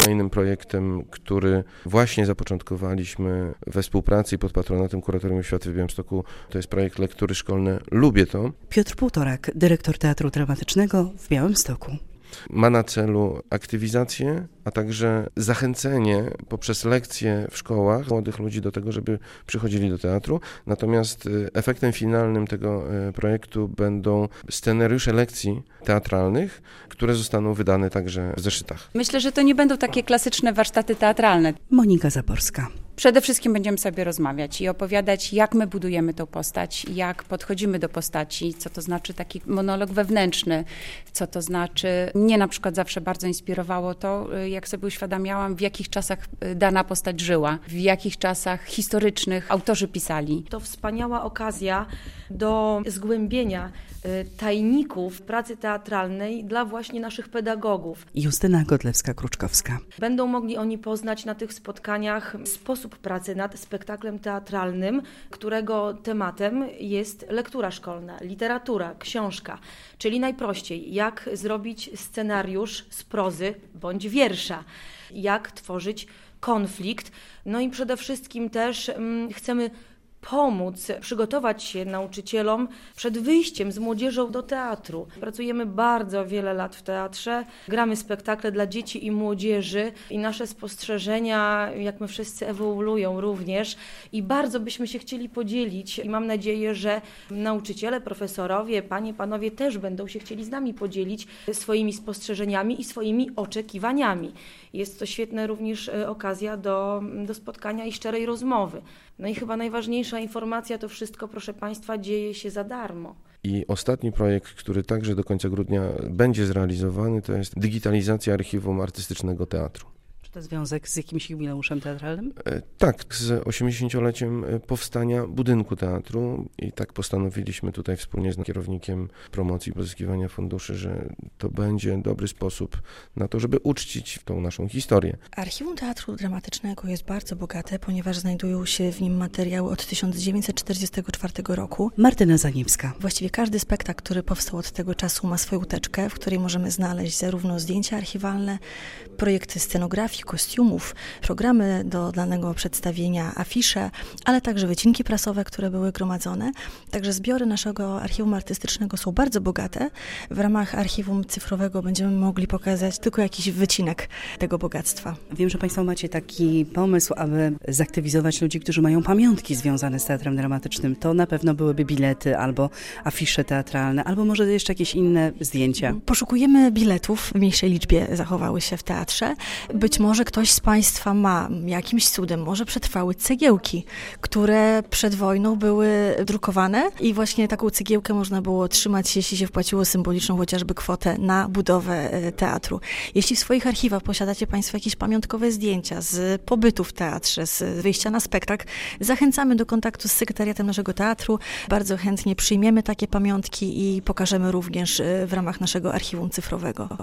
kolejnym projektem, który właśnie zapoczątkowaliśmy we współpracy i pod patronatem Kuratorium Oświaty w Białymstoku. To jest projekt Lektury Szkolne Lubię to. Piotr Półtorak, dyrektor Teatru Dramatycznego w Białymstoku. Ma na celu aktywizację, a także zachęcenie poprzez lekcje w szkołach młodych ludzi do tego, żeby przychodzili do teatru. Natomiast efektem finalnym tego projektu będą scenariusze lekcji teatralnych, które zostaną wydane także w zeszytach. Myślę, że to nie będą takie klasyczne warsztaty teatralne. Monika Zaborska. Przede wszystkim będziemy sobie rozmawiać i opowiadać, jak my budujemy tą postać, jak podchodzimy do postaci, co to znaczy taki monolog wewnętrzny, co to znaczy. Mnie na przykład zawsze bardzo inspirowało to, jak sobie uświadamiałam, w jakich czasach dana postać żyła, w jakich czasach historycznych autorzy pisali. To wspaniała okazja do zgłębienia tajników pracy teatralnej dla właśnie naszych pedagogów. Justyna Godlewska-Kruczkowska. Będą mogli oni poznać na tych spotkaniach sposób pracy nad spektaklem teatralnym, którego tematem jest lektura szkolna, literatura, książka. Czyli najprościej, jak zrobić scenariusz z prozy bądź wiersza, jak tworzyć konflikt. No i przede wszystkim też chcemy pomóc przygotować się nauczycielom przed wyjściem z młodzieżą do teatru. Pracujemy bardzo wiele lat w teatrze, gramy spektakle dla dzieci i młodzieży i nasze spostrzeżenia, jak my wszyscy, ewoluują również i bardzo byśmy się chcieli podzielić i mam nadzieję, że nauczyciele, profesorowie, panie, panowie też będą się chcieli z nami podzielić swoimi spostrzeżeniami i swoimi oczekiwaniami. Jest to świetna również okazja do spotkania i szczerej rozmowy. No i chyba najważniejsza informacja, to wszystko, proszę Państwa, dzieje się za darmo. I ostatni projekt, który także do końca grudnia będzie zrealizowany, to jest digitalizacja archiwum artystycznego teatru. Czy to związek z jakimś jubileuszem teatralnym? Tak, z 80-leciem powstania budynku teatru i tak postanowiliśmy tutaj wspólnie z kierownikiem promocji i pozyskiwania funduszy, że to będzie dobry sposób na to, żeby uczcić tą naszą historię. Archiwum Teatru Dramatycznego jest bardzo bogate, ponieważ znajdują się w nim materiały od 1944 roku. Martyna Zaniewska. Właściwie każdy spektakl, który powstał od tego czasu, ma swoją teczkę, w której możemy znaleźć zarówno zdjęcia archiwalne, projekty scenografii, kostiumów, programy do danego przedstawienia, afisze, ale także wycinki prasowe, które były gromadzone. Także zbiory naszego archiwum artystycznego są bardzo bogate. W ramach archiwum cyfrowego będziemy mogli pokazać tylko jakiś wycinek tego bogactwa. Wiem, że Państwo macie taki pomysł, aby zaktywizować ludzi, którzy mają pamiątki związane z teatrem dramatycznym. To na pewno byłyby bilety albo afisze teatralne, albo może jeszcze jakieś inne zdjęcia. Poszukujemy biletów, w mniejszej liczbie zachowały się w teatrze. Być może ktoś z Państwa ma jakimś cudem, może przetrwały cegiełki, które przed wojną były drukowane i właśnie taką cegiełkę można było otrzymać, jeśli się wpłaciło symboliczną chociażby kwotę na budowę teatru. Jeśli w swoich archiwach posiadacie Państwo jakieś pamiątkowe zdjęcia z pobytu w teatrze, z wyjścia na spektakl, zachęcamy do kontaktu z sekretariatem naszego teatru. Bardzo chętnie przyjmiemy takie pamiątki i pokażemy również w ramach naszego archiwum cyfrowego.